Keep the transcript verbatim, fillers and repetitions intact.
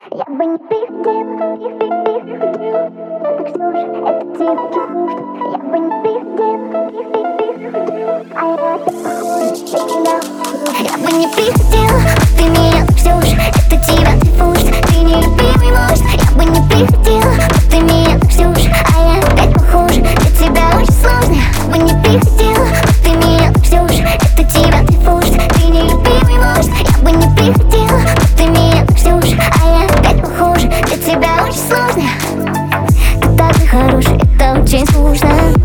Я бы не приходила, приходила. Так что же это тебе чувств? Я бы не приходила, приходила. А я опять похожа, я тебя ухожу. Я бы не приходила, ты меня все же. Это тебя диффуз, ты нелюбимый мост. Я бы не приходила, ты меня все же. А я опять похожа, для тебя очень сложно. Я бы не приходила, ты меня все же. Это тебя диффуз, ты нелюбимый мост. Я бы не приходила, ты меня все же. А я опять похожа, для тебя очень сложно. Ты такой хороший, это очень сложно.